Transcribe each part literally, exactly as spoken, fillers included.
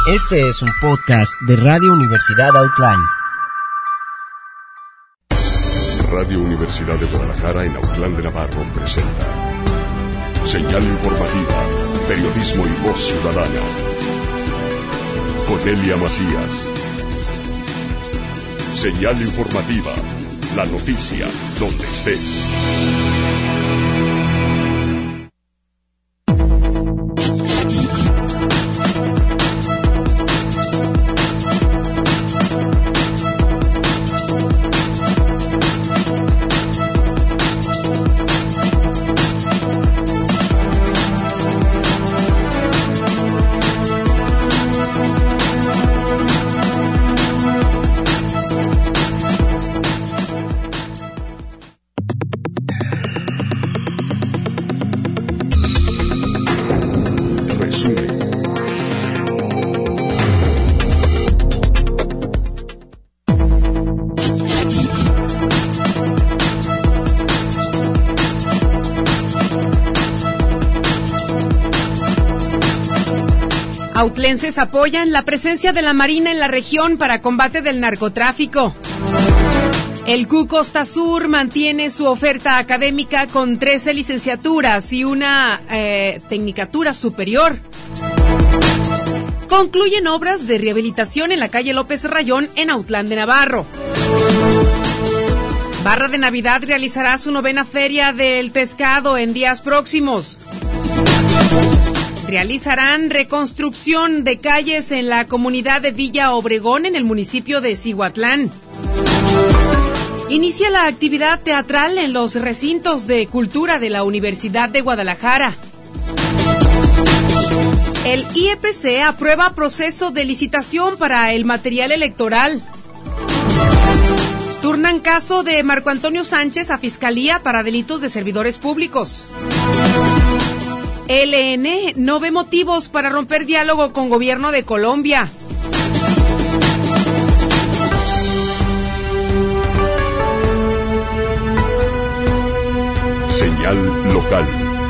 Este es un podcast de Radio Universidad Autlán. Radio Universidad de Guadalajara en Autlán de Navarro presenta Señal Informativa, Periodismo y Voz Ciudadana. Cornelia Macías. Señal Informativa, la noticia donde estés. Autlenses apoyan la presencia de la Marina en la región para combate del narcotráfico. El C U Costa Sur mantiene su oferta académica con trece licenciaturas y una eh, tecnicatura superior. Concluyen obras de rehabilitación en la calle López Rayón en Autlán de Navarro. Barra de Navidad realizará su novena feria del pescado en días próximos. Realizarán reconstrucción de calles en la comunidad de Villa Obregón en el municipio de Cihuatlán. Inicia la actividad teatral en los recintos de cultura de la Universidad de Guadalajara. El I E P C aprueba proceso de licitación para el material electoral. Turnan caso de Marco Antonio Sánchez a Fiscalía para delitos de servidores públicos. L N no ve motivos para romper diálogo con gobierno de Colombia. Señal local.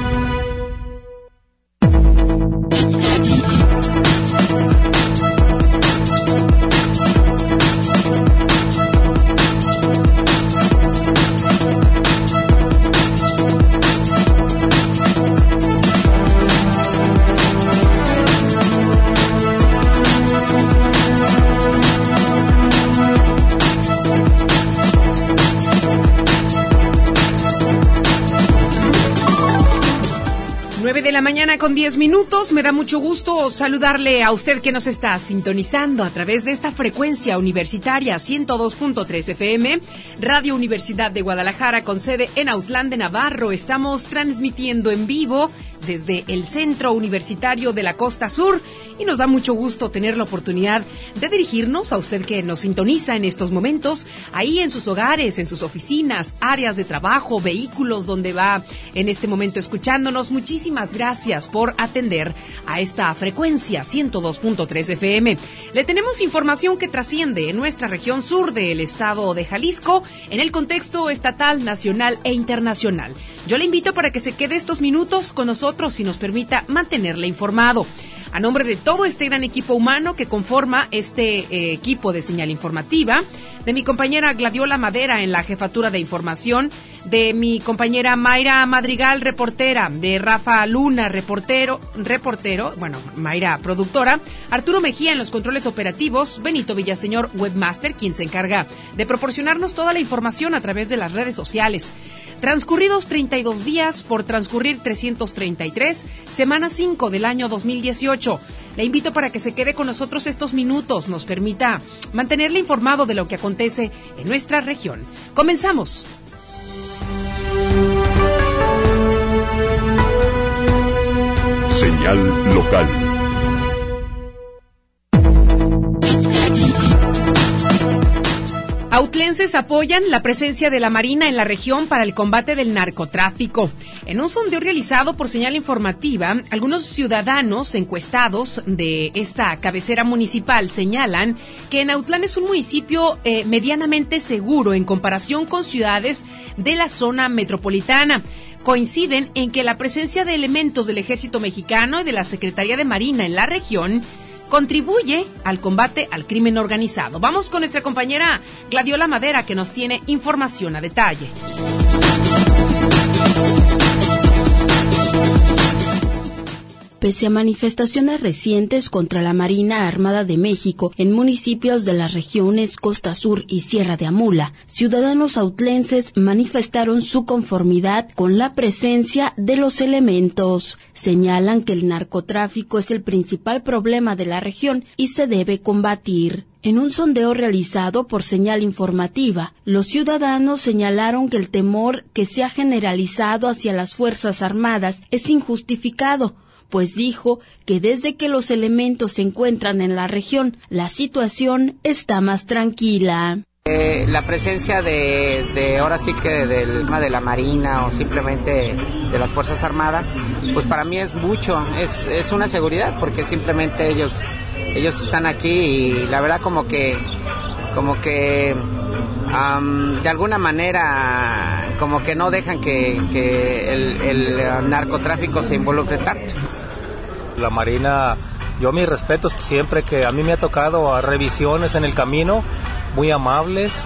De la mañana con diez minutos, me da mucho gusto saludarle a usted que nos está sintonizando a través de esta frecuencia universitaria ciento dos punto tres F M, Radio Universidad de Guadalajara con sede en Autlán de Navarro. Estamos transmitiendo en vivo desde el Centro Universitario de la Costa Sur y nos da mucho gusto tener la oportunidad de dirigirnos a usted que nos sintoniza en estos momentos, ahí en sus hogares, en sus oficinas, áreas de trabajo, vehículos donde va en este momento escuchándonos. Muchísimas gracias por atender a esta frecuencia ciento dos punto tres F M. Le tenemos información que trasciende en nuestra región sur del estado de Jalisco en el contexto estatal, nacional e internacional. Yo le invito para que se quede estos minutos con nosotros y nos permita mantenerle informado. A nombre de todo este gran equipo humano que conforma este eh, equipo de Señal Informativa, de mi compañera Gladiola Madera en la jefatura de información, de mi compañera Mayra Madrigal, reportera, de Rafa Luna, reportero, reportero, bueno, Mayra, productora, Arturo Mejía en los controles operativos, Benito Villaseñor, webmaster, quien se encarga de proporcionarnos toda la información a través de las redes sociales. Transcurridos treinta y dos días por transcurrir trescientos treinta y tres, semana cinco del año dos mil dieciocho. Le invito para que se quede con nosotros estos minutos, nos permita mantenerle informado de lo que acontece en nuestra región. Comenzamos. Señal local. Autlenses apoyan la presencia de la Marina en la región para el combate del narcotráfico. En un sondeo realizado por Señal Informativa, algunos ciudadanos encuestados de esta cabecera municipal señalan que en Autlán es un municipio eh, medianamente seguro en comparación con ciudades de la zona metropolitana. Coinciden en que la presencia de elementos del Ejército Mexicano y de la Secretaría de Marina en la región contribuye al combate al crimen organizado. Vamos con nuestra compañera Gladiola Madera, que nos tiene información a detalle. Pese a manifestaciones recientes contra la Marina Armada de México en municipios de las regiones Costa Sur y Sierra de Amula, ciudadanos autlenses manifestaron su conformidad con la presencia de los elementos. Señalan que el narcotráfico es el principal problema de la región y se debe combatir. En un sondeo realizado por Señal Informativa, los ciudadanos señalaron que el temor que se ha generalizado hacia las Fuerzas Armadas es injustificado, pues dijo que desde que los elementos se encuentran en la región, la situación está más tranquila. Eh, la presencia de, de ahora sí que del tema de la Marina o simplemente de las Fuerzas Armadas, pues para mí es mucho, es, es una seguridad, porque simplemente ellos, ellos están aquí y la verdad como que, como que um, de alguna manera como que no dejan que, que el, el narcotráfico se involucre tanto. La Marina, yo mis respetos siempre que a mí me ha tocado a revisiones en el camino, muy amables,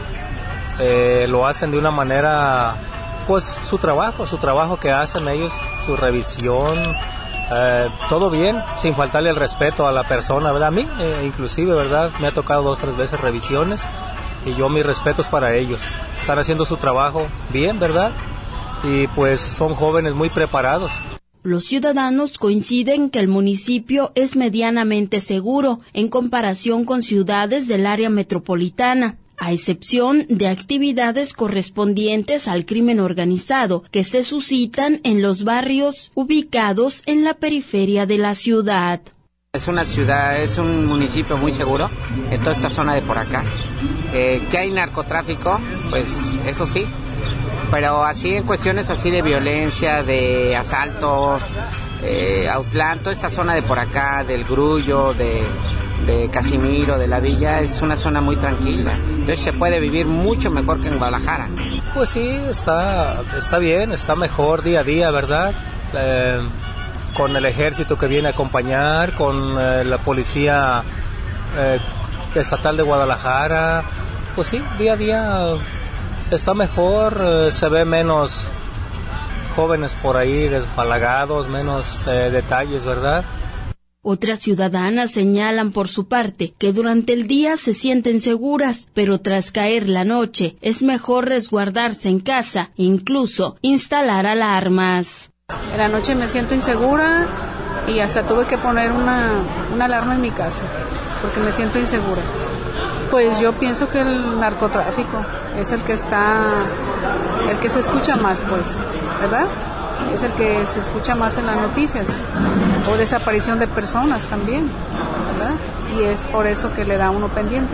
eh, lo hacen de una manera, pues su trabajo, su trabajo que hacen ellos, su revisión, eh, todo bien, sin faltarle el respeto a la persona, ¿verdad? A mí, eh, inclusive, ¿verdad? Me ha tocado dos, tres veces revisiones y yo mis respetos para ellos. Están haciendo su trabajo bien, ¿verdad? Y pues son jóvenes muy preparados. Los ciudadanos coinciden que el municipio es medianamente seguro en comparación con ciudades del área metropolitana, a excepción de actividades correspondientes al crimen organizado que se suscitan en los barrios ubicados en la periferia de la ciudad. Es una ciudad, es un municipio muy seguro en toda esta zona de por acá. Eh, ¿que hay narcotráfico? Pues eso sí. Pero así en cuestiones así de violencia, de asaltos, eh, Autlán, toda esta zona de por acá, del Grullo, de, de Casimiro, de la Villa, es una zona muy tranquila. Entonces se puede vivir mucho mejor que en Guadalajara. Pues sí, está, está bien, está mejor día a día, ¿verdad? Eh, con el ejército que viene a acompañar, con eh, la policía eh, estatal de Guadalajara, pues sí, día a día está mejor, eh, se ve menos jóvenes por ahí desbalagados, menos eh, detalles, ¿verdad? Otras ciudadanas señalan por su parte que durante el día se sienten seguras, pero tras caer la noche es mejor resguardarse en casa, incluso instalar alarmas. En la noche me siento insegura y hasta tuve que poner una, una alarma en mi casa, porque me siento insegura. Pues yo pienso que el narcotráfico es el que está, el que se escucha más, pues, ¿verdad? Es el que se escucha más en las noticias, o desaparición de personas también, ¿verdad? Y es por eso que le da uno pendiente.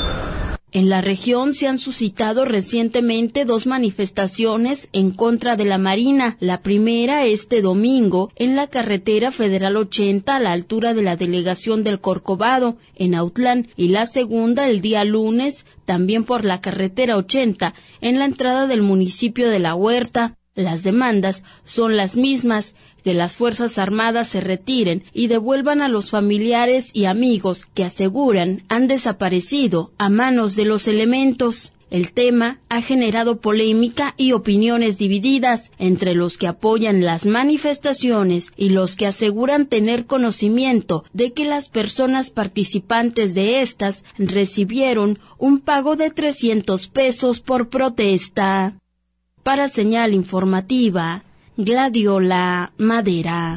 En la región se han suscitado recientemente dos manifestaciones en contra de la Marina. La primera este domingo en la carretera Federal ochenta a la altura de la delegación del Corcovado, en Autlán, y la segunda el día lunes también por la carretera ochenta en la entrada del municipio de La Huerta. Las demandas son las mismas, que las Fuerzas Armadas se retiren y devuelvan a los familiares y amigos que aseguran han desaparecido a manos de los elementos. El tema ha generado polémica y opiniones divididas entre los que apoyan las manifestaciones y los que aseguran tener conocimiento de que las personas participantes de estas recibieron un pago de trescientos pesos por protesta. Para Señal Informativa, Gladiola Madera.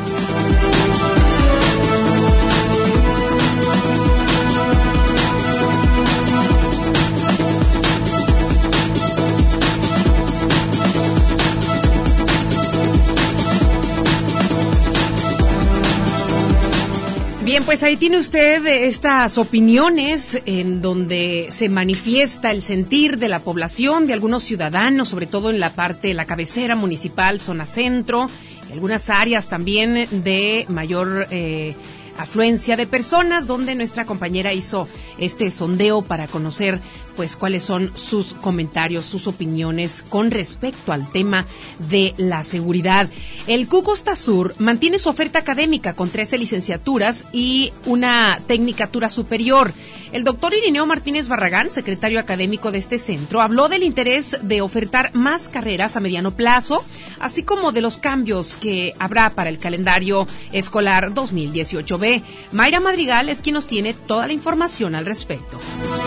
Bien, pues ahí tiene usted estas opiniones en donde se manifiesta el sentir de la población, de algunos ciudadanos, sobre todo en la parte, la cabecera municipal, zona centro, y algunas áreas también de mayor eh, afluencia de personas, donde nuestra compañera hizo este sondeo para conocer pues cuáles son sus comentarios, sus opiniones con respecto al tema de la seguridad. El C U Costa Sur mantiene su oferta académica con trece licenciaturas y una tecnicatura superior. El doctor Irineo Martínez Barragán, secretario académico de este centro, habló del interés de ofertar más carreras a mediano plazo, así como de los cambios que habrá para el calendario escolar dos mil dieciocho B. Mayra Madrigal es quien nos tiene toda la información al respecto.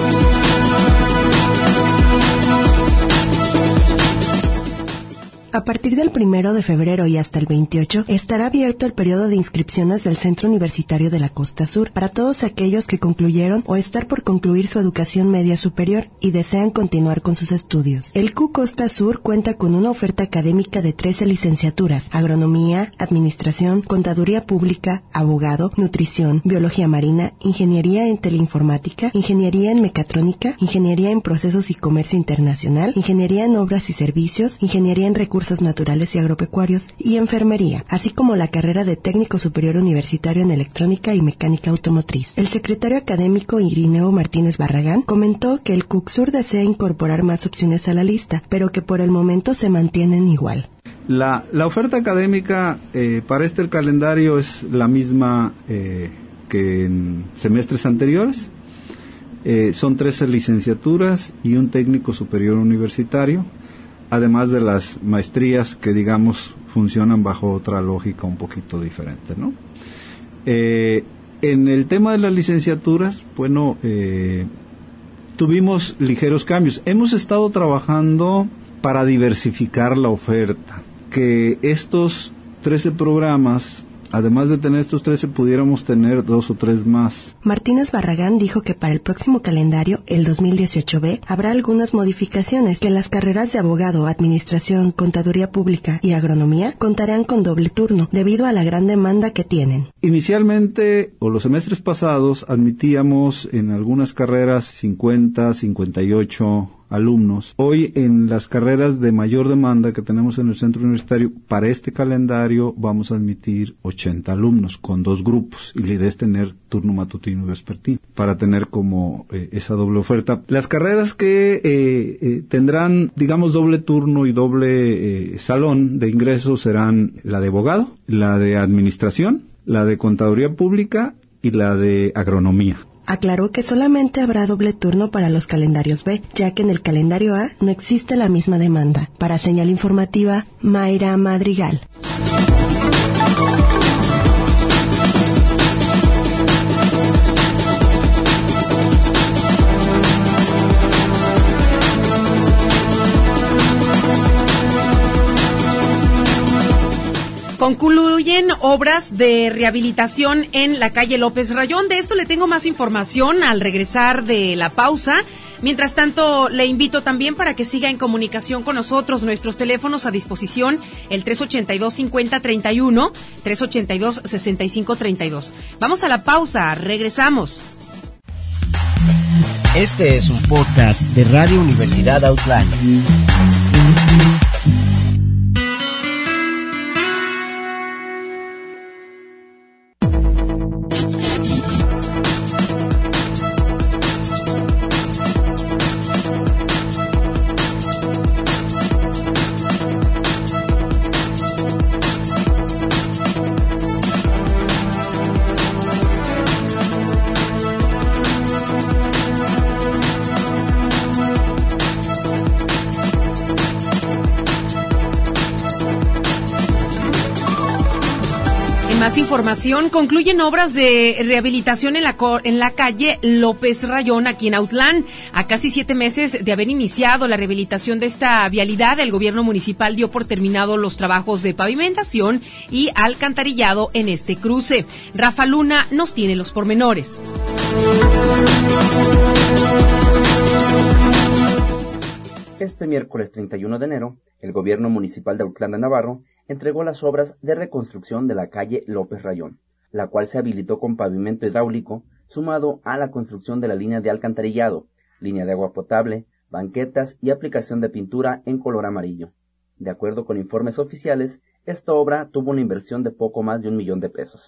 A partir del primero de febrero y hasta el veintiocho estará abierto el periodo de inscripciones del Centro Universitario de la Costa Sur para todos aquellos que concluyeron o están por concluir su educación media superior y desean continuar con sus estudios. El C U Costa Sur cuenta con una oferta académica de trece licenciaturas: agronomía, administración, contaduría pública, abogado, nutrición, biología marina, ingeniería en teleinformática, ingeniería en mecatrónica, ingeniería en procesos y comercio internacional, ingeniería en obras y servicios, ingeniería en recursos naturales y agropecuarios y enfermería, así como la carrera de técnico superior universitario en electrónica y mecánica automotriz. El secretario académico Irineo Martínez Barragán comentó que el C U C Sur desea incorporar más opciones a la lista, pero que por el momento se mantienen igual. La, la oferta académica eh, para este el calendario es la misma eh, que en semestres anteriores. Eh, son trece licenciaturas y un técnico superior universitario, además de las maestrías que, digamos, funcionan bajo otra lógica un poquito diferente, ¿no? Eh, en el tema de las licenciaturas, bueno, eh, tuvimos ligeros cambios. Hemos estado trabajando para diversificar la oferta, que estos trece programas, además de tener estos trece, pudiéramos tener dos o tres más. Martínez Barragán dijo que para el próximo calendario, el dos mil dieciocho B, habrá algunas modificaciones, que las carreras de abogado, administración, contaduría pública y agronomía contarán con doble turno, debido a la gran demanda que tienen. Inicialmente, o los semestres pasados, admitíamos en algunas carreras cincuenta, cincuenta y ocho alumnos. Hoy, en las carreras de mayor demanda que tenemos en el centro universitario, para este calendario vamos a admitir ochenta alumnos con dos grupos, y la idea es tener turno matutino y vespertino para tener como eh, esa doble oferta. Las carreras que eh, eh, tendrán, digamos, doble turno y doble eh, salón de ingreso serán la de abogado, la de administración, la de contaduría pública y la de agronomía. Aclaró que solamente habrá doble turno para los calendarios B, ya que en el calendario A no existe la misma demanda. Para Señal Informativa, Mayra Madrigal. Concluyen obras de rehabilitación en la calle López Rayón. De esto le tengo más información al regresar de la pausa. Mientras tanto, le invito también para que siga en comunicación con nosotros. Nuestros teléfonos a disposición, el tres ochenta y dos, cincuenta, treinta y uno, tres ochenta y dos, sesenta y cinco, treinta y dos. Vamos a la pausa, regresamos. Este es un podcast de Radio Universidad Outland. Más información. Concluyen obras de rehabilitación en la, en la calle López Rayón, aquí en Autlán. A casi siete meses de haber iniciado la rehabilitación de esta vialidad, el gobierno municipal dio por terminado los trabajos de pavimentación y alcantarillado en este cruce. Rafa Luna nos tiene los pormenores. Este miércoles treinta y uno de enero, el gobierno municipal de Autlán de Navarro entregó las obras de reconstrucción de la calle López Rayón, la cual se habilitó con pavimento hidráulico, sumado a la construcción de la línea de alcantarillado, línea de agua potable, banquetas y aplicación de pintura en color amarillo. De acuerdo con informes oficiales, esta obra tuvo una inversión de poco más de un millón de pesos.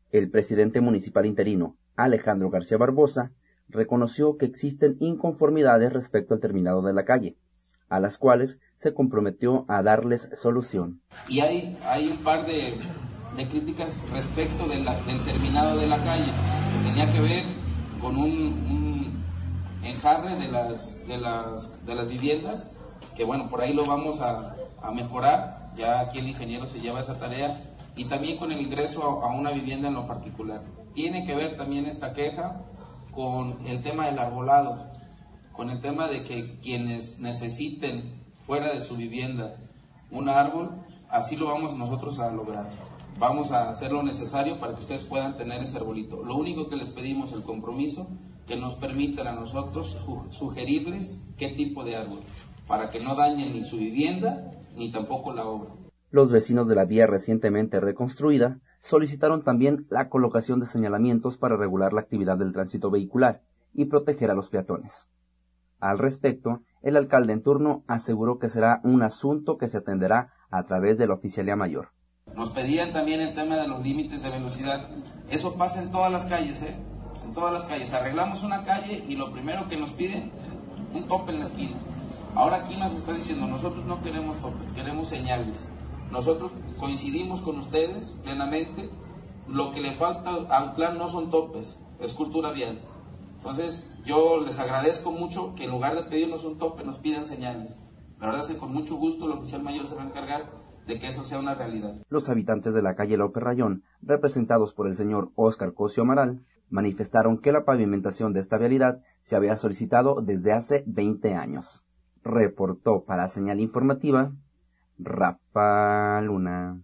El presidente municipal interino, Alejandro García Barbosa, reconoció que existen inconformidades respecto al terminado de la calle, a las cuales se comprometió a darles solución. Y hay, hay un par de, de críticas respecto de la, del terminado de la calle, que tenía que ver con un, un enjarre de las, de, las, de las viviendas, que bueno, por ahí lo vamos a, a mejorar, ya aquí el ingeniero se lleva esa tarea, y también con el ingreso a, a una vivienda en lo particular. Tiene que ver también esta queja con el tema del arbolado, con el tema de que quienes necesiten fuera de su vivienda un árbol, así lo vamos nosotros a lograr. Vamos a hacer lo necesario para que ustedes puedan tener ese arbolito. Lo único que les pedimos, el compromiso, que nos permitan a nosotros su- sugerirles qué tipo de árbol, para que no dañen ni su vivienda ni tampoco la obra. Los vecinos de la vía recientemente reconstruida solicitaron también la colocación de señalamientos para regular la actividad del tránsito vehicular y proteger a los peatones. Al respecto, el alcalde en turno aseguró que será un asunto que se atenderá a través de la Oficialía Mayor. Nos pedían también el tema de los límites de velocidad. Eso pasa en todas las calles, ¿eh? En todas las calles. Arreglamos una calle y lo primero que nos piden, un tope en la esquina. Ahora aquí nos está diciendo, nosotros no queremos topes, queremos señales. Nosotros coincidimos con ustedes plenamente. Lo que le falta a Autlán no son topes, es cultura vial. Entonces, yo les agradezco mucho que en lugar de pedirnos un tope, nos pidan señales. La verdad es que con mucho gusto el oficial mayor se va a encargar de que eso sea una realidad. Los habitantes de la calle López Rayón, representados por el señor Óscar Cosio Amaral, manifestaron que la pavimentación de esta vialidad se había solicitado desde hace veinte años. Reportó para Señal Informativa, Rafa Luna.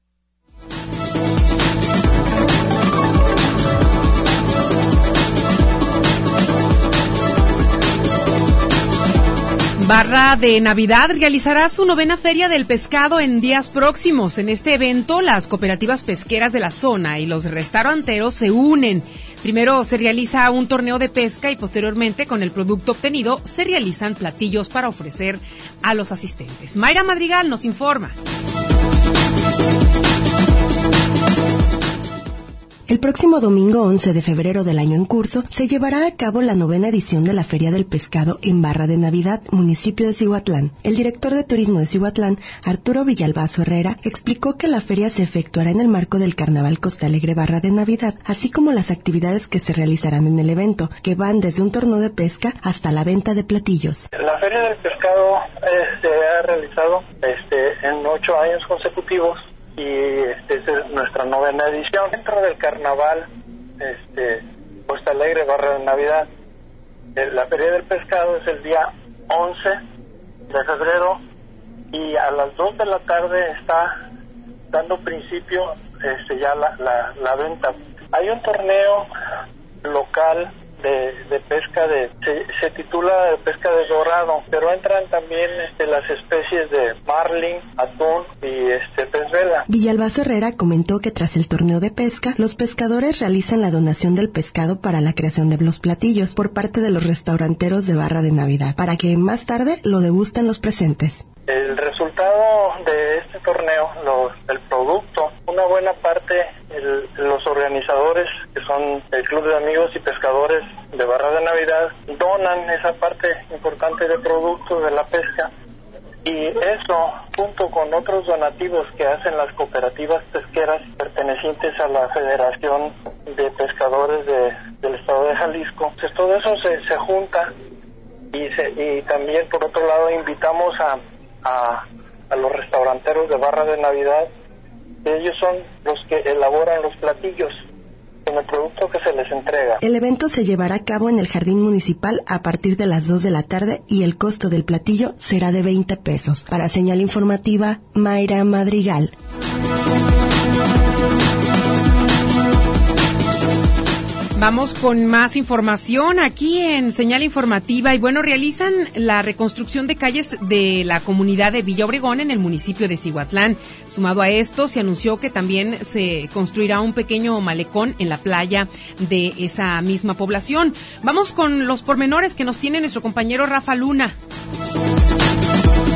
Barra de Navidad realizará su novena Feria del Pescado en días próximos. En este evento, las cooperativas pesqueras de la zona y los restauranteros se unen. Primero se realiza un torneo de pesca y posteriormente, con el producto obtenido, se realizan platillos para ofrecer a los asistentes. Mayra Madrigal nos informa. El próximo domingo once de febrero del año en curso se llevará a cabo la novena edición de la Feria del Pescado en Barra de Navidad, municipio de Cihuatlán. El director de turismo de Cihuatlán, Arturo Villalbazo Herrera, explicó que la feria se efectuará en el marco del Carnaval Costa Alegre Barra de Navidad, así como las actividades que se realizarán en el evento, que van desde un torneo de pesca hasta la venta de platillos. La Feria del Pescado eh, se ha realizado este, en ocho años consecutivos. Y este, esta es nuestra novena edición. Dentro del carnaval, este, Costa Alegre, Barra de Navidad, la Feria del Pescado es el día once de febrero y a las dos de la tarde está dando principio este, ya la, la, la venta. Hay un torneo local de, de pesca de se, se titula de pesca de dorado, pero entran también este, las especies de marlin, atún y este pez vela. Villalbazo Herrera comentó que tras el torneo de pesca, los pescadores realizan la donación del pescado para la creación de los platillos por parte de los restauranteros de Barra de Navidad, para que más tarde lo degusten los presentes. El resultado de este torneo, lo, el producto, una buena parte, el, los organizadores, que son el Club de Amigos y Pescadores de Barra de Navidad, donan esa parte importante de producto de la pesca, y eso, junto con otros donativos que hacen las cooperativas pesqueras pertenecientes a la Federación de Pescadores de, del Estado de Jalisco, pues todo eso se, se junta, y, se, y también, por otro lado, invitamos a A, a los restauranteros de Barra de Navidad. Ellos son los que elaboran los platillos con el producto que se les entrega. El evento se llevará a cabo en el Jardín Municipal a partir de las dos de la tarde y el costo del platillo será de veinte pesos. Para Señal Informativa, Mayra Madrigal. Vamos con más información aquí en Señal Informativa y bueno, realizan la reconstrucción de calles de la comunidad de Villa Obregón en el municipio de Cihuatlán. Sumado a esto, se anunció que también se construirá un pequeño malecón en la playa de esa misma población. Vamos con los pormenores que nos tiene nuestro compañero Rafa Luna.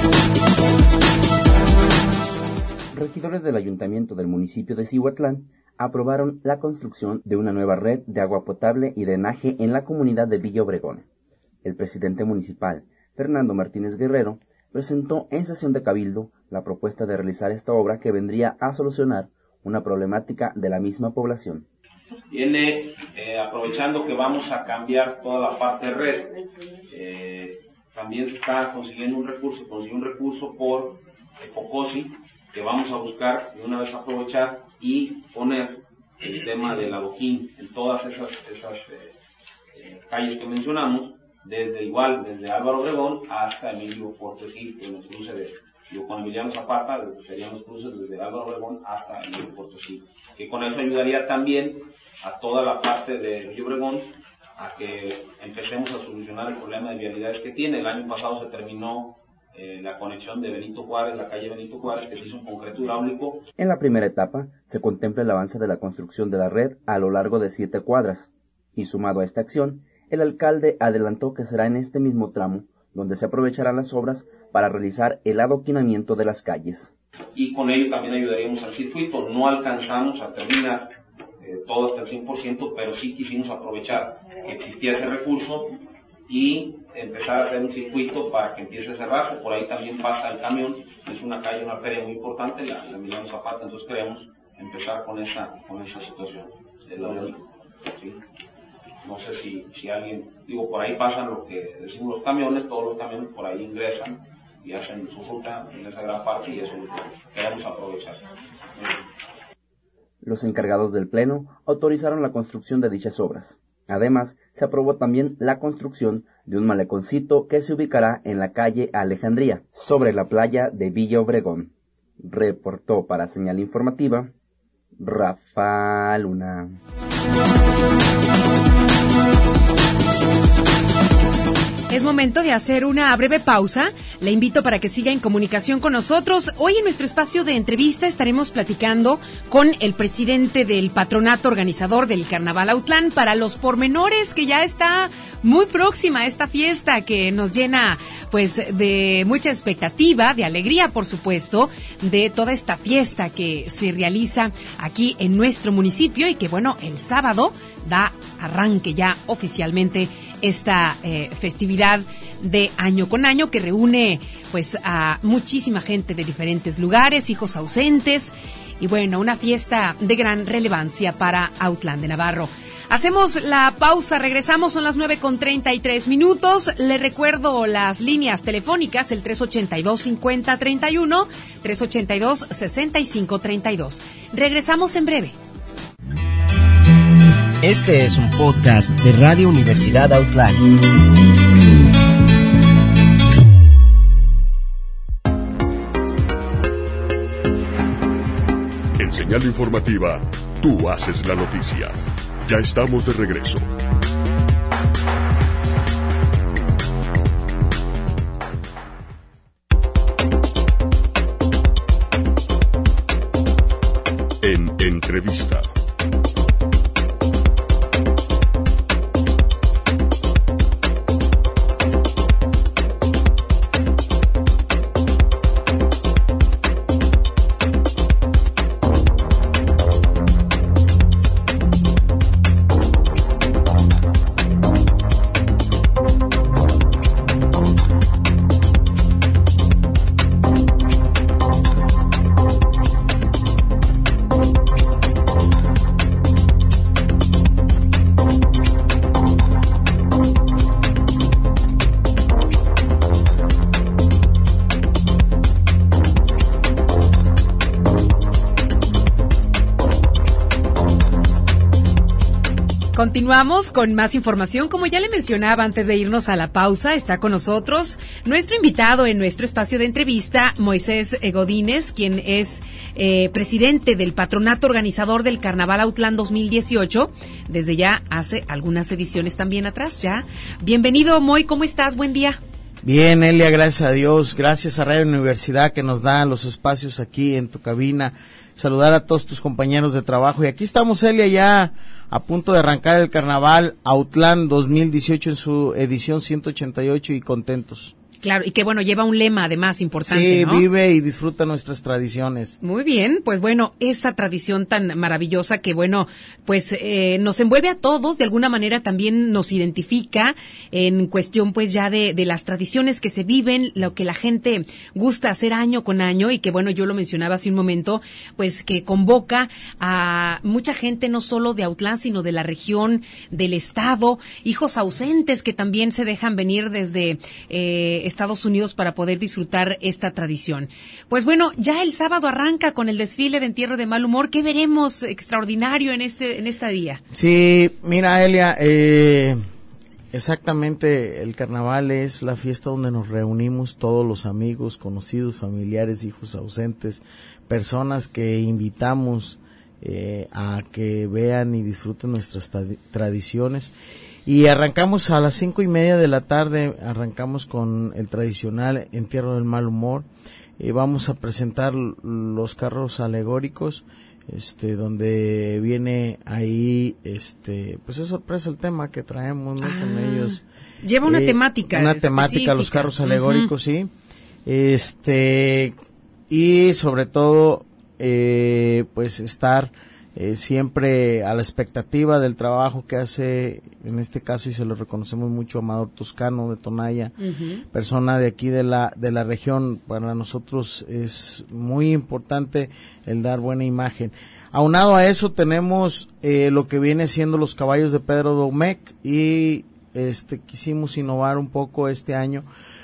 Regidores del Ayuntamiento del municipio de Cihuatlán aprobaron la construcción de una nueva red de agua potable y drenaje en la comunidad de Villa Obregón. El presidente municipal, Fernando Martínez Guerrero, presentó en sesión de cabildo la propuesta de realizar esta obra que vendría a solucionar una problemática de la misma población. Viene eh, aprovechando que vamos a cambiar toda la parte de red, eh, también se está consiguiendo un recurso, consiguió un recurso por Epocosi, que vamos a buscar de una vez aprovechar y poner el tema del adoquín en todas esas, esas eh, eh, calles que mencionamos, desde igual, desde Álvaro Obregón hasta Emilio Portesí, en el cruce de Juan Emiliano Zapata, serían los cruces desde Álvaro Obregón hasta Emilio Portesí, que con eso ayudaría también a toda la parte de Río Obregón a que empecemos a solucionar el problema de vialidades que tiene. El año pasado se terminó eh, la conexión de Benito Juárez, la calle Benito Juárez, que se hizo un concreto hidráulico. En la primera etapa se contempla el avance de la construcción de la red a lo largo de siete cuadras, y sumado a esta acción, el alcalde adelantó que será en este mismo tramo donde se aprovecharán las obras para realizar el adoquinamiento de las calles. Y con ello también ayudaríamos al circuito. No alcanzamos a terminar eh, todo hasta el cien por ciento, pero sí quisimos aprovechar que existía ese recurso y empezar a hacer un circuito para que empiece a cerrarse. Por ahí también pasa el camión, es una calle, una feria muy importante, la, la Emiliano Zapata, entonces queremos empezar con esa, con esa situación. Es lo único, ¿sí? No sé si, si alguien, digo, por ahí pasan lo que decimos los camiones, todos los camiones por ahí ingresan y hacen su ruta en esa gran parte y eso es lo que queremos aprovechar. Los encargados del pleno autorizaron la construcción de dichas obras. Además, se aprobó también la construcción de un maleconcito que se ubicará en la calle Alejandría, sobre la playa de Villa Obregón. Reportó para Señal Informativa, Rafa Luna. Es momento de hacer una breve pausa. Le invito para que siga en comunicación con nosotros. Hoy en nuestro espacio de entrevista estaremos platicando con el presidente del patronato organizador del Carnaval Autlán para los pormenores, que ya está muy próxima esta fiesta que nos llena pues de mucha expectativa, de alegría, por supuesto, de toda esta fiesta que se realiza aquí en nuestro municipio y que, bueno, el sábado da arranque ya oficialmente esta eh, festividad de año con año que reúne pues a muchísima gente de diferentes lugares, hijos ausentes y bueno, una fiesta de gran relevancia para Autlán de Navarro. Hacemos la pausa, regresamos, son las nueve con treinta y tres minutos. Le recuerdo las líneas telefónicas, el tres ochenta y dos, cincuenta, treinta y uno, tres ochenta y dos, sesenta y cinco, treinta y dos. Regresamos en breve. Este es un podcast de Radio Universidad Autlán. En Señal Informativa, tú haces la noticia. Ya estamos de regreso. En entrevista. Continuamos con más información. Como ya le mencionaba antes de irnos a la pausa, está con nosotros nuestro invitado en nuestro espacio de entrevista, Moisés Godínez, quien es eh, presidente del patronato organizador del Carnaval Autlán dos mil dieciocho, desde ya hace algunas ediciones también atrás ya. Bienvenido, Moy, ¿cómo estás? Buen día. Bien, Elia, gracias a Dios, gracias a Radio Universidad que nos da los espacios aquí en tu cabina. Saludar a todos tus compañeros de trabajo. Y aquí estamos, Elia, ya a punto de arrancar el Carnaval Autlán dos mil dieciocho en su edición ciento ochenta y ocho y contentos. Claro, y que bueno, lleva un lema además importante, Sí, ¿no? vive y disfruta nuestras tradiciones. Muy bien, pues bueno, esa tradición tan maravillosa que bueno, pues eh, nos envuelve a todos, de alguna manera también nos identifica en cuestión pues ya de, de las tradiciones que se viven, lo que la gente gusta hacer año con año y que bueno, yo lo mencionaba hace un momento, pues que convoca a mucha gente no solo de Autlán, sino de la región, del estado, hijos ausentes que también se dejan venir desde eh, Estados Unidos para poder disfrutar esta tradición. Pues bueno, ya el sábado arranca con el desfile de entierro de mal humor. ¿Qué veremos extraordinario en este en este día? Sí, mira, Elia, eh, exactamente, el carnaval es la fiesta donde nos reunimos todos los amigos, conocidos, familiares, hijos ausentes, personas que invitamos eh, a que vean y disfruten nuestras tra- tradiciones. Y arrancamos a las cinco y media de la tarde, arrancamos con el tradicional entierro del mal humor. Eh, vamos a presentar los carros alegóricos, este, donde viene ahí, este, pues es sorpresa el tema que traemos, ¿no? Ah, con ellos. Lleva una Eh, temática Una temática, los específica. carros alegóricos, Uh-huh. sí. Este, y sobre todo, eh, pues estar Eh, siempre a la expectativa del trabajo que hace, en este caso, y se lo reconocemos mucho, Amador Toscano de Tonaya, uh-huh. persona de aquí de la de la región. Para nosotros es muy importante el dar buena imagen. Aunado a eso tenemos eh, lo que viene siendo los caballos de Pedro Domecq, y este quisimos innovar un poco este año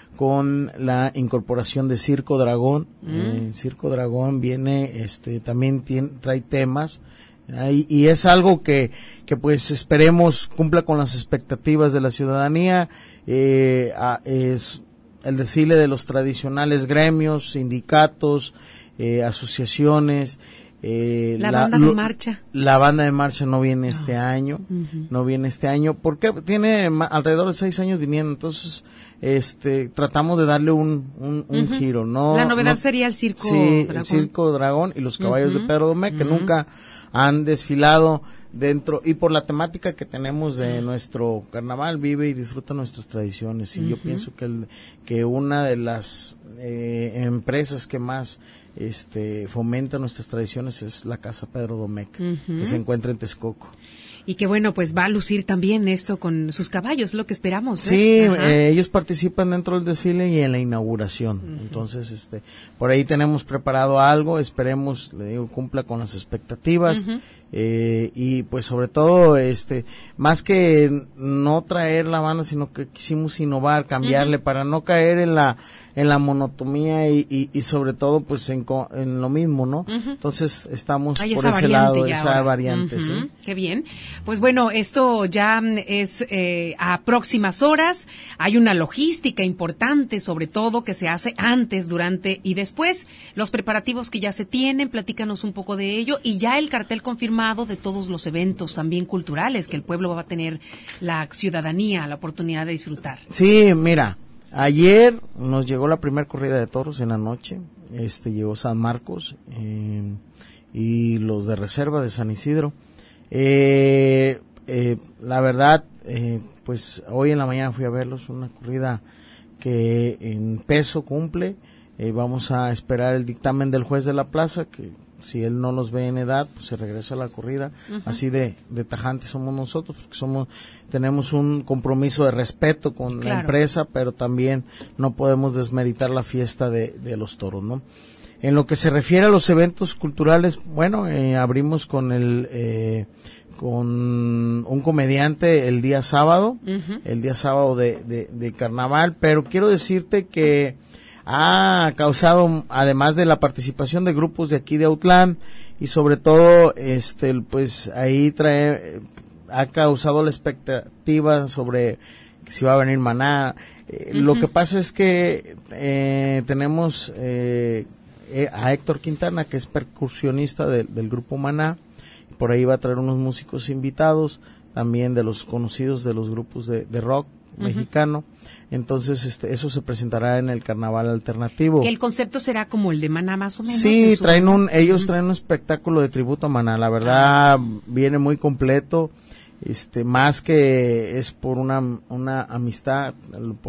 con la incorporación de Circo Dragón. Mm. Eh, Circo Dragón viene, este, también tiene, trae temas, eh, y es algo que, que pues esperemos cumpla con las expectativas de la ciudadanía. Eh, a, es el desfile de los tradicionales gremios, sindicatos, eh, asociaciones. Eh, la, la banda lo, de marcha. La banda de marcha no viene no. este año, uh-huh. no viene este año, porque tiene ma- alrededor de seis años viniendo, entonces este tratamos de darle un, un, un uh-huh. giro, ¿no? La novedad no, sería el Circo sí, Dragón. el Circo Dragón y los caballos uh-huh. de Pedro Domecq, que uh-huh. nunca han desfilado dentro, y por la temática que tenemos de uh-huh. nuestro carnaval, vive y disfruta nuestras tradiciones, y uh-huh. yo pienso que, el, que una de las eh, empresas que más este fomenta nuestras tradiciones es la Casa Pedro Domecq, uh-huh. que se encuentra en Texcoco. Y que bueno, pues va a lucir también esto con sus caballos, lo que esperamos. ¿eh? Sí, eh, ellos participan dentro del desfile y en la inauguración. Uh-huh. Entonces, este, por ahí tenemos preparado algo, esperemos, le digo, cumpla con las expectativas. Uh-huh. Eh, y pues sobre todo, este, más que no traer la banda, sino que quisimos innovar, cambiarle, uh-huh. para no caer en la en la monotomía y, y, y sobre todo pues en, en lo mismo, ¿no? Uh-huh. Entonces estamos Hay por esa ese lado, variante esa ahora. variante, Uh-huh. ¿sí? Qué bien. Pues bueno, esto ya es eh, a próximas horas. Hay una logística importante, sobre todo, que se hace antes, durante y después. Los preparativos que ya se tienen, platícanos un poco de ello, y ya el cartel confirmado de todos los eventos también culturales que el pueblo va a tener, la ciudadanía, la oportunidad de disfrutar. Sí, mira, ayer nos llegó la primera corrida de toros en la noche, este llegó San Marcos eh, y los de reserva de San Isidro. Eh, eh, la verdad, eh, pues hoy en la mañana fui a verlos, una corrida que en peso cumple. Eh, vamos a esperar el dictamen del juez de la plaza, que si él no los ve en edad, pues se regresa a la corrida. Uh-huh. Así de, de tajante somos nosotros, porque somos tenemos un compromiso de respeto con claro. la empresa, pero también no podemos desmeritar la fiesta de, de los toros, ¿no? En lo que se refiere a los eventos culturales, bueno, eh, abrimos con el eh, con un comediante el día sábado, uh-huh. el día sábado de, de, de carnaval, pero quiero decirte que ha causado, además de la participación de grupos de aquí de Autlán, y sobre todo, este, pues ahí trae, ha causado la expectativa sobre si va a venir Maná. Eh, uh-huh. Lo que pasa es que eh, tenemos eh, a Héctor Quintana, que es percusionista de, del grupo Maná, por ahí va a traer unos músicos invitados, también de los conocidos de los grupos de, de rock uh-huh. mexicano. Entonces, este, eso se presentará en el carnaval alternativo. ¿Que el concepto será como el de Maná, más o menos? Sí, traen un, ellos uh-huh. traen un espectáculo de tributo a Maná. La verdad, uh-huh. viene muy completo. Este, más que es por una, una amistad, por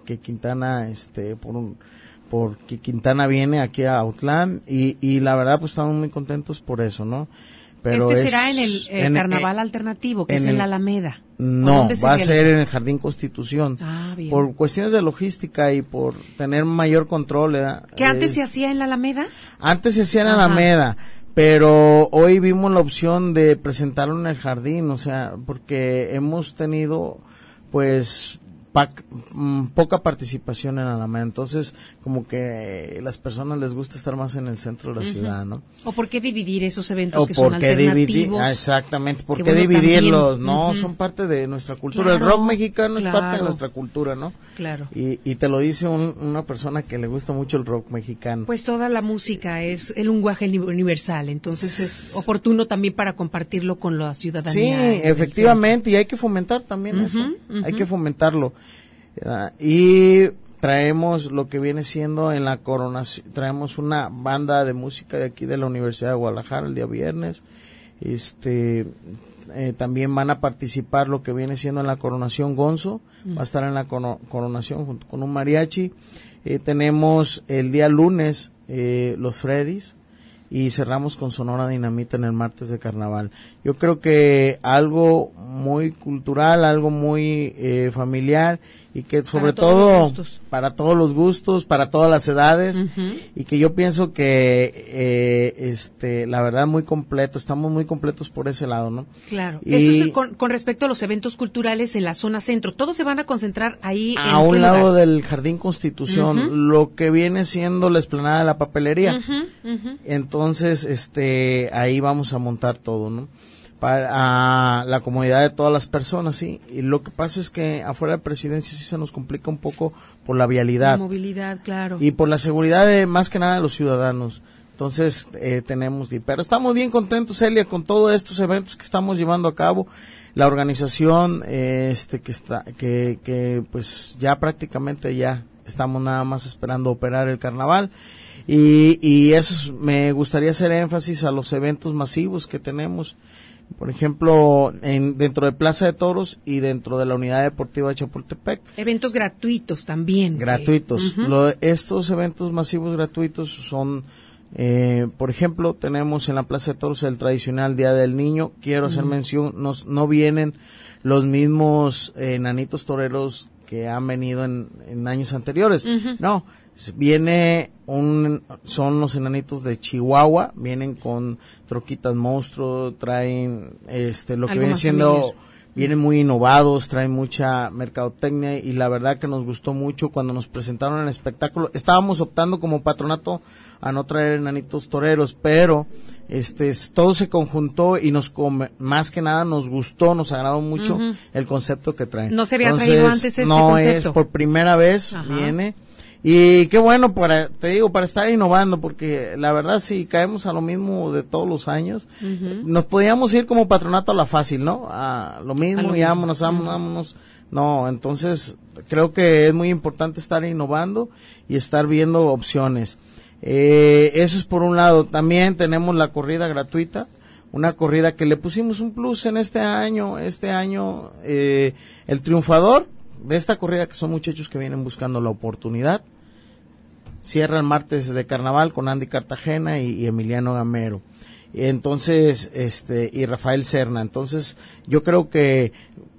que Quintana, este, por un, porque Quintana viene aquí a Autlán y, y la verdad pues estamos muy contentos por eso, ¿no? Pero este es, será en el eh, en, carnaval en, alternativo, que en es en el, la Alameda. No, va a ser en el Jardín Constitución. Ah, bien. Por cuestiones de logística y por tener mayor control. ¿verdad? ¿Que antes eh, se hacía en la Alameda? Antes se hacía en la Alameda, pero hoy vimos la opción de presentarlo en el jardín, o sea, porque hemos tenido, pues, pa- poca participación en la Alameda, entonces como que las personas les gusta estar más en el centro de la uh-huh. ciudad, ¿no? ¿O por qué dividir esos eventos o que son alternativos? Dividir, ah, exactamente, ¿por qué, bueno, dividirlos? también. No, uh-huh. son parte de nuestra cultura, claro, el rock mexicano claro. es parte de nuestra cultura, ¿no? Claro. Y, y te lo dice un, una persona que le gusta mucho el rock mexicano. Pues toda la música es el lenguaje universal, entonces es oportuno también para compartirlo con la ciudadanía. Sí, efectivamente, y hay que fomentar también uh-huh, eso, uh-huh. hay que fomentarlo. Y traemos lo que viene siendo en la coronación, traemos una banda de música de aquí de la Universidad de Guadalajara el día viernes, este eh, también van a participar lo que viene siendo en la coronación Gonzo, mm. va a estar en la coro- coronación junto con un mariachi, eh, tenemos el día lunes eh, los Freddys, y cerramos con Sonora Dinamita en el martes de carnaval. Yo creo que algo muy cultural, algo muy eh, familiar y que sobre para todo para todos los gustos, para todas las edades uh-huh. y que yo pienso que eh, este la verdad muy completo, estamos muy completos por ese lado, ¿no? Claro. Y Esto es con, con respecto a los eventos culturales en la zona centro, todos se van a concentrar ahí a en un lugar? lado del Jardín Constitución, uh-huh. lo que viene siendo la explanada de la papelería. Uh-huh, uh-huh. Entonces, este ahí vamos a montar todo, ¿no? Para la comodidad de todas las personas, sí. Y lo que pasa es que afuera de Presidencia sí se nos complica un poco por la vialidad. La movilidad, claro. Y por la seguridad de más que nada de los ciudadanos. Entonces, eh, tenemos que ir. Pero estamos bien contentos, Celia, con todos estos eventos que estamos llevando a cabo. La organización, eh, este, que está, que, que pues ya prácticamente ya estamos nada más esperando operar el carnaval. Y, y eso es, me gustaría hacer énfasis a los eventos masivos que tenemos. Por ejemplo, en, dentro de Plaza de Toros y dentro de la Unidad Deportiva de Chapultepec. Eventos gratuitos también. Gratuitos. Uh-huh. Lo, estos eventos masivos gratuitos son, eh, por ejemplo, tenemos en la Plaza de Toros el tradicional Día del Niño. Quiero uh-huh. hacer mención, nos, no vienen los mismos eh, enanitos toreros que han venido en, en años anteriores. Uh-huh. No, viene un, son los enanitos de Chihuahua, vienen con troquitas monstruo, traen este lo que viene siendo, familiar. Vienen muy innovados, traen mucha mercadotecnia y la verdad que nos gustó mucho cuando nos presentaron el espectáculo. Estábamos optando como patronato a no traer enanitos toreros, pero este todo se conjuntó y nos come, más que nada nos gustó, nos agradó mucho uh-huh. el concepto que traen. No se había Entonces, traído antes este no concepto. Es por primera vez. Ajá. Viene. Y qué bueno, para, te digo, para estar innovando, porque la verdad si caemos a lo mismo de todos los años, uh-huh. nos podíamos ir como patronato a la fácil, ¿no? A lo mismo, a lo y mismo. vámonos, vámonos, uh-huh. vámonos. No, entonces creo que es muy importante estar innovando y estar viendo opciones. Eh, eso es por un lado. También tenemos la corrida gratuita, una corrida que le pusimos un plus en este año. Este año, eh, el triunfador de esta corrida, que son muchachos que vienen buscando la oportunidad, cierra el martes de carnaval con Andy Cartagena y, y Emiliano Gamero. Entonces, este, y Rafael Serna. Entonces, yo creo que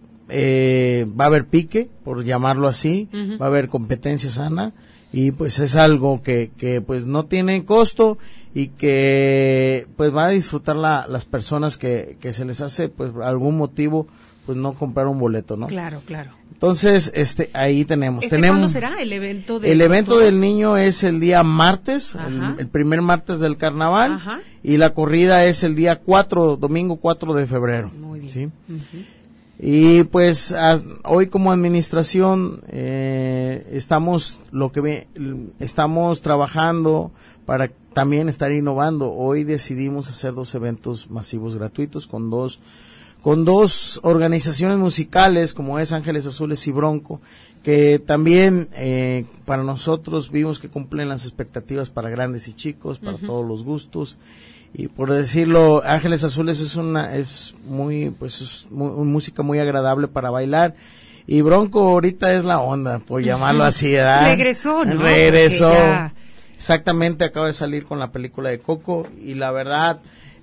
eh, va a haber pique, por llamarlo así, uh-huh. va a haber competencia sana, y pues es algo que, que pues no tiene costo y que pues va a disfrutar la, las personas que, que se les hace pues por algún motivo pues no comprar un boleto, ¿no? Claro, claro. Entonces, este, ahí tenemos. ¿Este tenemos ¿Cuándo será el evento del El evento del niño es el día martes, el, el primer martes del carnaval, Ajá. y la corrida es el día cuatro, domingo cuatro de febrero. Muy bien. ¿Sí? Uh-huh. Y pues a, hoy como administración eh, estamos lo que ve, estamos trabajando para también estar innovando. Hoy decidimos hacer dos eventos masivos gratuitos con dos con dos organizaciones musicales como es Ángeles Azules y Bronco, que también eh, para nosotros vimos que cumplen las expectativas para grandes y chicos, para uh-huh. todos los gustos. Y por decirlo, Ángeles Azules es una es muy pues es muy, música muy agradable para bailar, y Bronco ahorita es la onda, por llamarlo así, ¿verdad? Regresó, ¿no? Regresó. Ya... Exactamente, acaba de salir con la película de Coco y la verdad,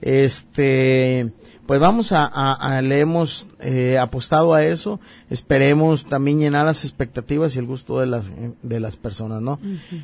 este, pues vamos a, a, a le hemos eh, apostado a eso, esperemos también llenar las expectativas y el gusto de las de las personas, ¿no? Uh-huh.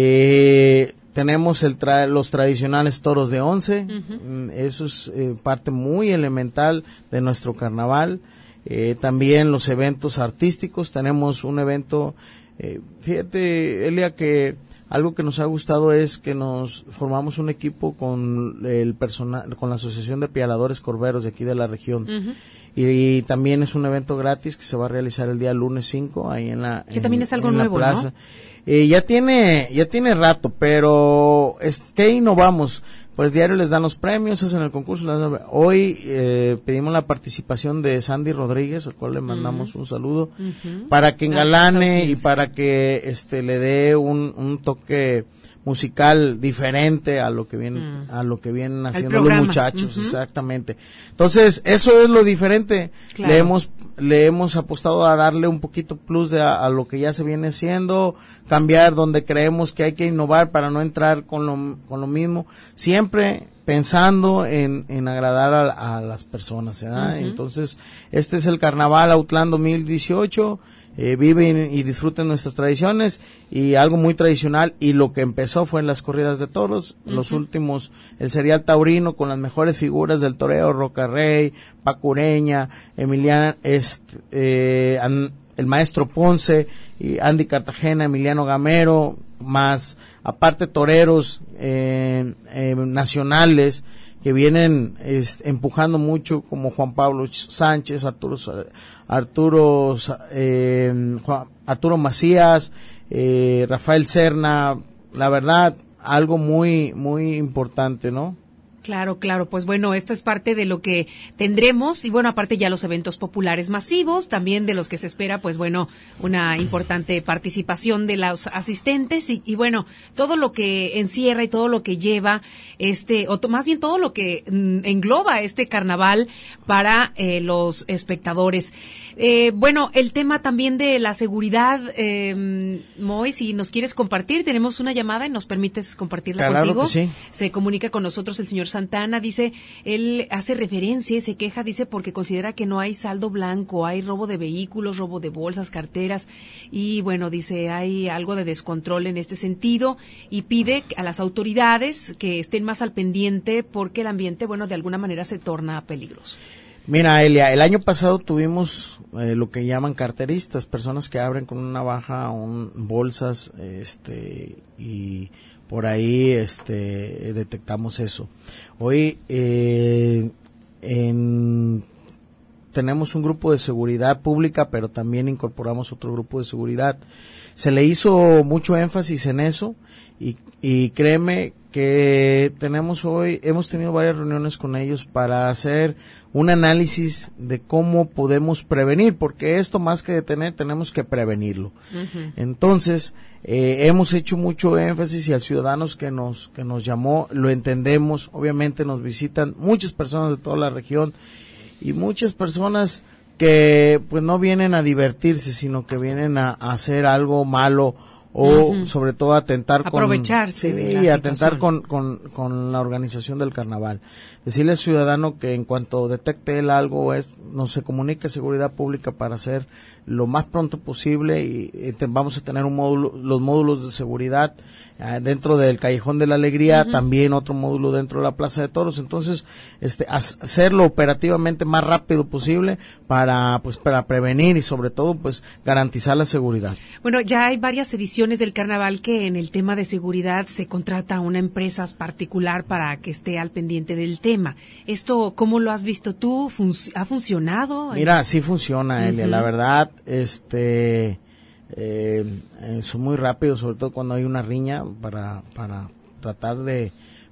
Eh, tenemos el tra- los tradicionales toros de once, uh-huh. Eso es eh, parte muy elemental de nuestro carnaval. Eh, también los eventos artísticos, tenemos un evento, eh, fíjate Elia, que algo que nos ha gustado es que nos formamos un equipo con el personal, con la Asociación de Pialadores Corberos de aquí de la región. Uh-huh. Y, y también es un evento gratis que se va a realizar el día lunes cinco ahí en la que en, también es algo nuevo, plaza. ¿no? Eh, ya tiene ya tiene rato, pero es que innovamos. Pues diario les dan los premios, hacen el concurso. Hoy eh, pedimos la participación de Sandy Rodríguez, al cual le mandamos uh-huh. un saludo, uh-huh. para que engalane y para que este le dé un, un toque musical diferente a lo que vienen uh-huh. a lo que vienen haciendo los muchachos, uh-huh. exactamente. Entonces eso es lo diferente. Claro. Le hemos le hemos apostado a darle un poquito plus de a, a lo que ya se viene haciendo, cambiar donde creemos que hay que innovar para no entrar con lo con lo mismo, siempre pensando en, en agradar a, a las personas, ¿verdad? Uh-huh. Entonces, este es el Carnaval Autlán dos mil dieciocho, eh, viven y disfruten nuestras tradiciones y algo muy tradicional, y lo que empezó fue en las corridas de toros, uh-huh. los últimos, el serial taurino con las mejores figuras del toreo, Roca Rey, Pacureña, Emiliana, este, eh, an, el maestro Ponce, y Andy Cartagena, Emiliano Gamero, más aparte toreros eh, eh, nacionales que vienen es, empujando mucho, como Juan Pablo Sánchez, Arturo Arturo eh, Juan, Arturo Macías, eh, Rafael Serna, la verdad algo muy muy importante, ¿no? Claro, claro, pues bueno, esto es parte de lo que tendremos y bueno, aparte ya los eventos populares masivos, también de los que se espera, pues bueno, una importante participación de los asistentes y, y bueno, todo lo que encierra y todo lo que lleva este, o to, más bien todo lo que mm, engloba este carnaval para eh, los espectadores. Eh, bueno, el tema también de la seguridad, eh, Moy, si nos quieres compartir, tenemos una llamada y nos permites compartirla claro contigo. Que sí. Se comunica con nosotros el señor Santana, dice, él hace referencia y se queja, dice, porque considera que no hay saldo blanco, hay robo de vehículos, robo de bolsas, carteras, y bueno, dice, hay algo de descontrol en este sentido, y pide a las autoridades que estén más al pendiente porque el ambiente, bueno, de alguna manera se torna peligroso. Mira, Elia, el año pasado tuvimos eh, lo que llaman carteristas, personas que abren con una navaja un, bolsas, este, y por ahí este detectamos eso. Hoy eh, en, tenemos un grupo de seguridad pública, pero también incorporamos otro grupo de seguridad. Se le hizo mucho énfasis en eso y, y créeme que tenemos hoy, hemos tenido varias reuniones con ellos para hacer un análisis de cómo podemos prevenir, porque esto más que detener tenemos que prevenirlo. Uh-huh. Entonces, eh, hemos hecho mucho énfasis y a ciudadanos que nos, que nos llamó, lo entendemos, obviamente nos visitan muchas personas de toda la región y muchas personas que pues no vienen a divertirse, sino que vienen a, a hacer algo malo o uh-huh. sobre todo atentar con aprovecharse sí, de la atentar con, con con la organización del carnaval. Decirle al ciudadano que en cuanto detecte él algo es no se comunique a seguridad pública para hacer lo más pronto posible y, y te, vamos a tener un módulo, los módulos de seguridad eh, dentro del Callejón de la Alegría, uh-huh. también otro módulo dentro de la Plaza de Toros. Entonces, este hacerlo operativamente más rápido posible para pues para prevenir y sobre todo pues garantizar la seguridad. Bueno, ya hay varias ediciones del carnaval que en el tema de seguridad se contrata a una empresa particular para que esté al pendiente del tema. ¿Esto cómo lo has visto tú? ¿Fun- ¿Ha funcionado? Mira, sí funciona, Elia, uh-huh. la verdad, este, eh, eh, son muy rápidos, sobre todo cuando hay una riña para, para tratar de,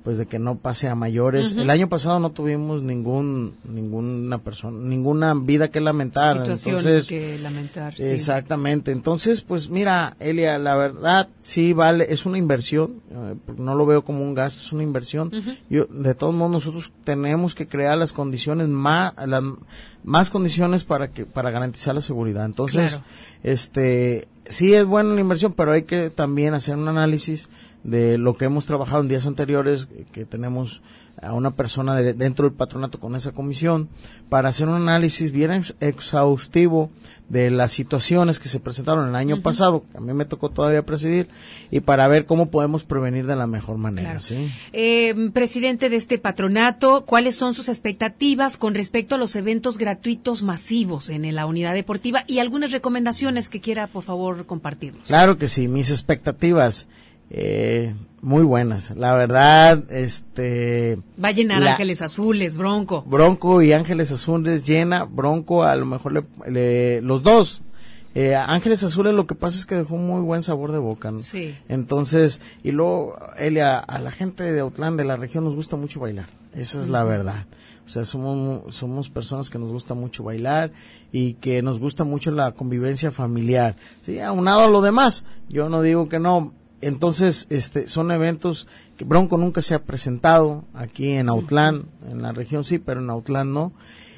pues de que no pase a mayores. Uh-huh. El año pasado no tuvimos ningún ninguna persona, ninguna vida que lamentar. Situación Entonces, que lamentar. Sí. Exactamente. Entonces, pues mira, Elia, la verdad sí vale, es una inversión, eh, no lo veo como un gasto, es una inversión. Uh-huh. Yo, de todos modos, nosotros tenemos que crear las condiciones más, las más condiciones para que para garantizar la seguridad. Entonces, claro. este, sí es buena la inversión, pero hay que también hacer un análisis de lo que hemos trabajado en días anteriores, que tenemos a una persona de, dentro del patronato con esa comisión, para hacer un análisis bien ex, exhaustivo de las situaciones que se presentaron el año uh-huh. pasado, que a mí me tocó todavía presidir, y para ver cómo podemos prevenir de la mejor manera. Claro. ¿Sí? Eh, presidente de este patronato, ¿cuáles son sus expectativas con respecto a los eventos gratuitos masivos en la unidad deportiva y algunas recomendaciones que quiera, por favor, compartirnos? Claro que sí, mis expectativas Eh, muy buenas, la verdad, este... Va a llenar la, Ángeles Azules, Bronco. Bronco y Ángeles Azules llena, Bronco a lo mejor le, le, los dos. Eh, Ángeles Azules lo que pasa es que dejó un muy buen sabor de boca, ¿no? Sí. Entonces, y luego, Elia, a la gente de Autlán, de la región, nos gusta mucho bailar, esa es uh-huh. la verdad. O sea, somos somos personas que nos gusta mucho bailar y que nos gusta mucho la convivencia familiar. Sí, aunado a lo demás, yo no digo que no. Entonces, este, son eventos que Bronco nunca se ha presentado aquí en Autlán, en la región sí, pero en Autlán no.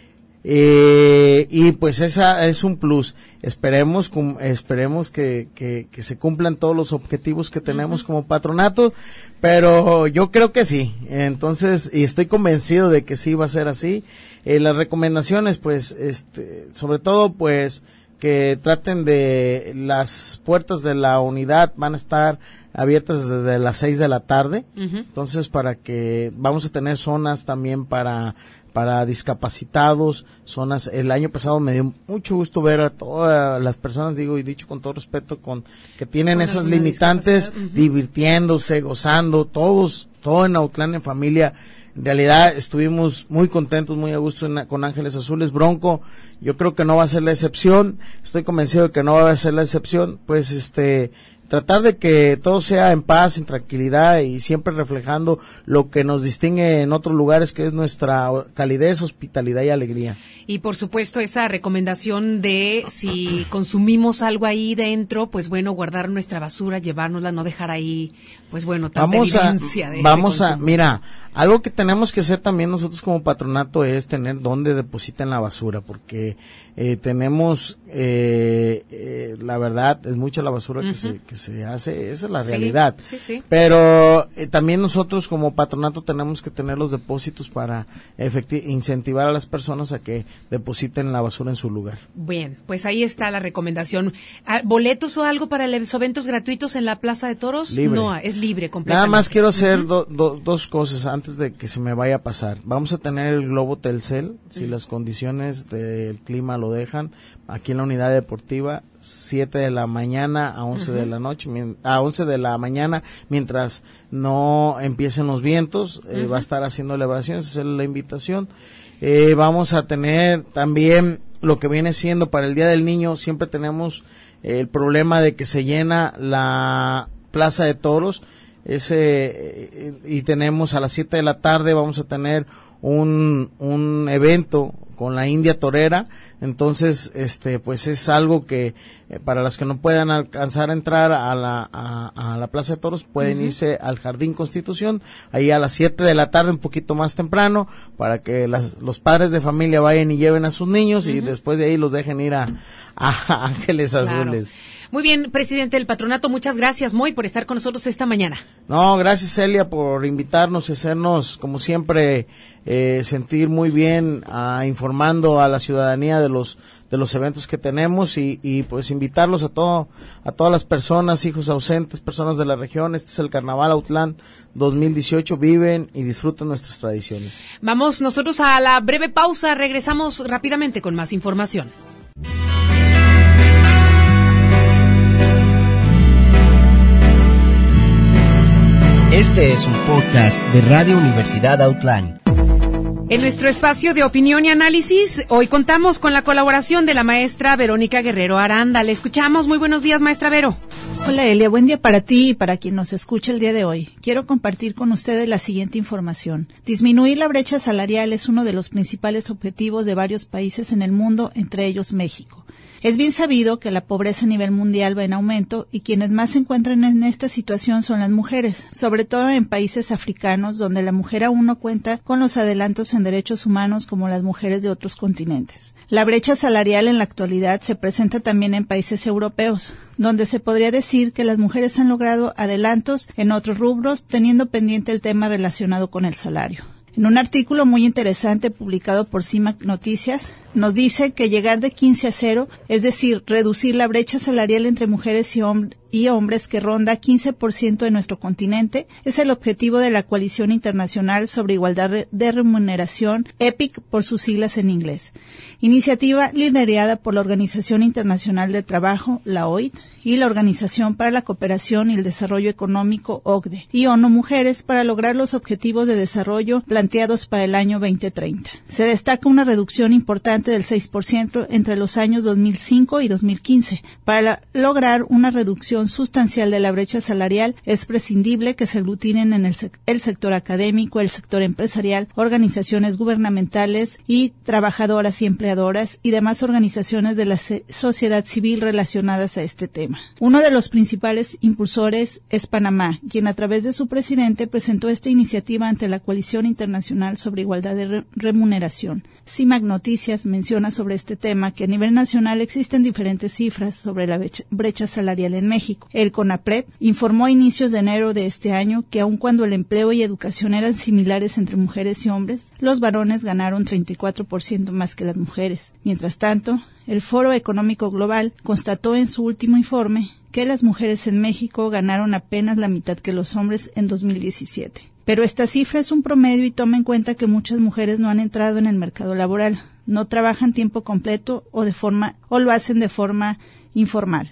Eh, y pues esa es un plus. Esperemos, cum, esperemos que, que, que se cumplan todos los objetivos que tenemos uh-huh. como patronato, pero yo creo que sí. Entonces, y estoy convencido de que sí va a ser así. Eh, las recomendaciones, pues, este, sobre todo, pues, que traten de, las puertas de la unidad van a estar abiertas desde las seis de la tarde, uh-huh. entonces para que, vamos a tener zonas también para, para discapacitados, zonas, el año pasado me dio mucho gusto ver a todas las personas, digo, y dicho con todo respeto, con, que tienen con esas limitantes, uh-huh. divirtiéndose, gozando, todos, todo en Autlán en familia. En realidad estuvimos muy contentos, muy a gusto en, con Ángeles Azules. Bronco, yo creo que no va a ser la excepción, estoy convencido de que no va a ser la excepción, pues este, tratar de que todo sea en paz, en tranquilidad y siempre reflejando lo que nos distingue en otros lugares, que es nuestra calidez, hospitalidad y alegría. Y por supuesto esa recomendación de si consumimos algo ahí dentro, pues bueno, guardar nuestra basura, llevárnosla, no dejar ahí, pues bueno, tanta vamos evidencia a, de Vamos ese a, mira, algo que tenemos que hacer también nosotros como patronato es tener dónde depositan la basura, porque eh, tenemos, eh, eh, la verdad, es mucha la basura uh-huh. que se que se hace, esa es la sí, realidad. Sí, sí. Pero eh, también nosotros como patronato tenemos que tener los depósitos para efecti- incentivar a las personas a que depositen la basura en su lugar. Bien, pues ahí está la recomendación. ¿Boletos o algo para los eventos gratuitos en la Plaza de Toros? Libre. No, es libre completamente. Nada más quiero hacer uh-huh. do, do, dos cosas antes de que se me vaya a pasar. Vamos a tener el globo Telcel, si uh-huh. las condiciones del clima lo dejan, aquí en la unidad deportiva, siete de la mañana a once uh-huh. de la noche, a once de la mañana, mientras no empiecen los vientos, uh-huh. eh, va a estar haciendo elevaciones, esa es la invitación. Eh, vamos a tener también lo que viene siendo para el Día del Niño, siempre tenemos eh, el problema de que se llena la Plaza de Toros, ese eh, y tenemos a las siete de la tarde vamos a tener un un evento con la India Torera, entonces este pues es algo que eh, para las que no puedan alcanzar a entrar a la a, a la Plaza de Toros pueden uh-huh. irse al Jardín Constitución, ahí a las siete de la tarde, un poquito más temprano, para que las, los padres de familia vayan y lleven a sus niños uh-huh. y después de ahí los dejen ir a, a Ángeles Azules. Claro. Muy bien, presidente del patronato, muchas gracias, Moy, por estar con nosotros esta mañana. No, gracias, Celia, por invitarnos y hacernos, como siempre, eh, sentir muy bien, uh, informando a la ciudadanía de los de los eventos que tenemos y, y pues invitarlos a todo a todas las personas, hijos ausentes, personas de la región. Este es el Carnaval Autlán dos mil dieciocho, viven y disfrutan nuestras tradiciones. Vamos nosotros a la breve pausa, regresamos rápidamente con más información. Este es un podcast de Radio Universidad Autlán. En nuestro espacio de opinión y análisis, hoy contamos con la colaboración de la maestra Verónica Guerrero Aranda. Le escuchamos. Muy buenos días, maestra Vero. Hola, Elia. Buen día para ti y para quien nos escucha el día de hoy. Quiero compartir con ustedes la siguiente información. Disminuir la brecha salarial es uno de los principales objetivos de varios países en el mundo, entre ellos México. Es bien sabido que la pobreza a nivel mundial va en aumento y quienes más se encuentran en esta situación son las mujeres, sobre todo en países africanos donde la mujer aún no cuenta con los adelantos en derechos humanos como las mujeres de otros continentes. La brecha salarial en la actualidad se presenta también en países europeos, donde se podría decir que las mujeres han logrado adelantos en otros rubros, teniendo pendiente el tema relacionado con el salario. En un artículo muy interesante publicado por CIMAC Noticias, nos dice que llegar de quince a cero, es decir, reducir la brecha salarial entre mujeres y, hom- y hombres que ronda quince por ciento en nuestro continente, es el objetivo de la Coalición Internacional sobre Igualdad de Remuneración, E P I C por sus siglas en inglés. Iniciativa liderada por la Organización Internacional de Trabajo, la O I T, y la Organización para la Cooperación y el Desarrollo Económico, O C D E, y ONU Mujeres para lograr los objetivos de desarrollo planteados para el año veinte treinta. Se destaca una reducción importante del seis por ciento entre los años dos mil cinco y dos mil quince. Para la, lograr una reducción sustancial de la brecha salarial, es prescindible que se aglutinen en el, sec- el sector académico, el sector empresarial, organizaciones gubernamentales y trabajadoras y empleadoras y demás organizaciones de la se- sociedad civil relacionadas a este tema. Uno de los principales impulsores es Panamá, quien a través de su presidente presentó esta iniciativa ante la Coalición Internacional sobre Igualdad de Re- Remuneración. CIMAC Noticias menciona sobre este tema que a nivel nacional existen diferentes cifras sobre la brecha salarial en México. El CONAPRED informó a inicios de enero de este año que aun cuando el empleo y educación eran similares entre mujeres y hombres, los varones ganaron treinta y cuatro por ciento más que las mujeres. Mientras tanto, el Foro Económico Global constató en su último informe que las mujeres en México ganaron apenas la mitad que los hombres en dos mil diecisiete. Pero esta cifra es un promedio y toma en cuenta que muchas mujeres no han entrado en el mercado laboral, no trabajan tiempo completo o de forma o lo hacen de forma informal.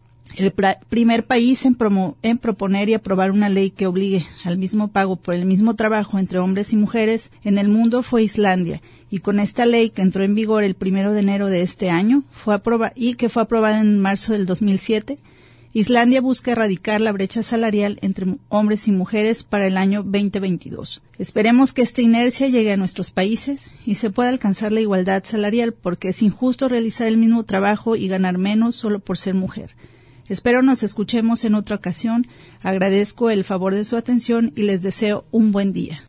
El pra- primer país en, promo- en proponer y aprobar una ley que obligue al mismo pago por el mismo trabajo entre hombres y mujeres en el mundo fue Islandia, y con esta ley que entró en vigor el primero de enero de este año fue aproba- y que fue aprobada en marzo del dos mil siete, Islandia busca erradicar la brecha salarial entre hombres y mujeres para el año veinte veintidós. Esperemos que esta inercia llegue a nuestros países y se pueda alcanzar la igualdad salarial, porque es injusto realizar el mismo trabajo y ganar menos solo por ser mujer. Espero nos escuchemos en otra ocasión. Agradezco el favor de su atención y les deseo un buen día.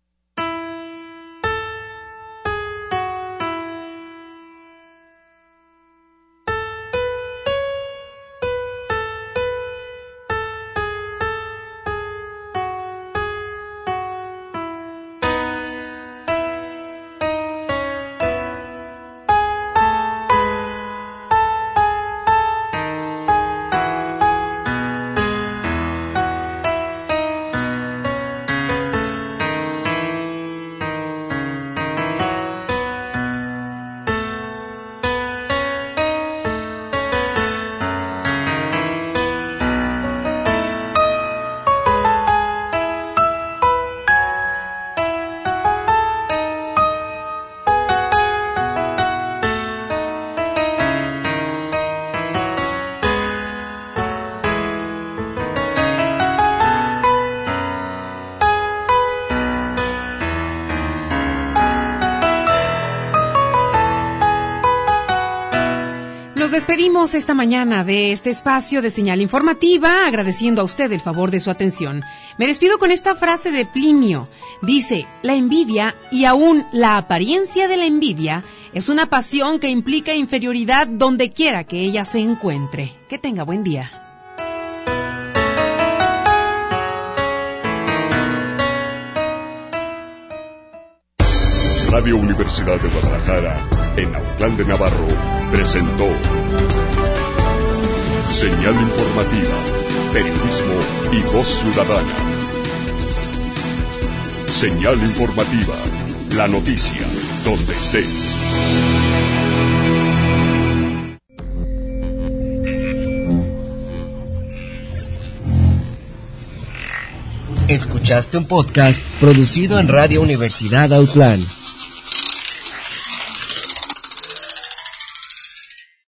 Nos despedimos esta mañana de este espacio de señal informativa, agradeciendo a usted el favor de su atención. Me despido con esta frase de Plinio. Dice, la envidia y aún la apariencia de la envidia es una pasión que implica inferioridad donde quiera que ella se encuentre. Que tenga buen día. Radio Universidad de Guadalajara, en Autlán de Navarro, presentó Señal Informativa, Periodismo y Voz Ciudadana. Señal Informativa, la noticia, donde estés. Escuchaste un podcast producido en Radio Universidad Autlán.